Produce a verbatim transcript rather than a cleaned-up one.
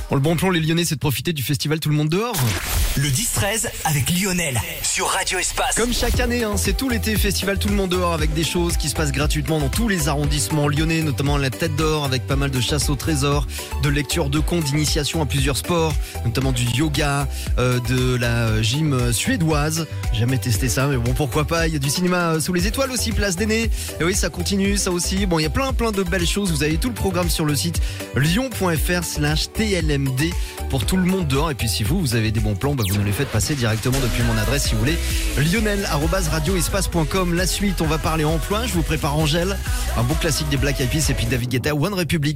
Bon, le bon plan, les Lyonnais, c'est de profiter du festival Tout le monde dehors. Le dix treize avec Lionel sur Radio Espace. Comme chaque année, hein, c'est tout l'été festival Tout le monde dehors avec des choses qui se passent gratuitement dans tous les arrondissements lyonnais, notamment la Tête d'Or avec pas mal de chasse au trésor, de lecture de contes, d'initiation à plusieurs sports, notamment du yoga, euh, de la gym suédoise. Jamais testé ça, mais bon, pourquoi pas. Il y a du cinéma sous les étoiles aussi, place d'Aînés. Et oui, ça continue, ça aussi. Bon, il y a plein plein de belles choses. Vous avez tout le programme sur le site lyon.fr slash tlmd pour Tout le monde dehors. Et puis si vous, vous avez des bons plans, bah, vous nous les faites passer directement depuis mon adresse si vous voulez. Lionel arobase radioespace point com. La suite, on va parler emploi. Je vous prépare Angèle, un beau classique des Black Eyed Peas et puis David Guetta, One Republic.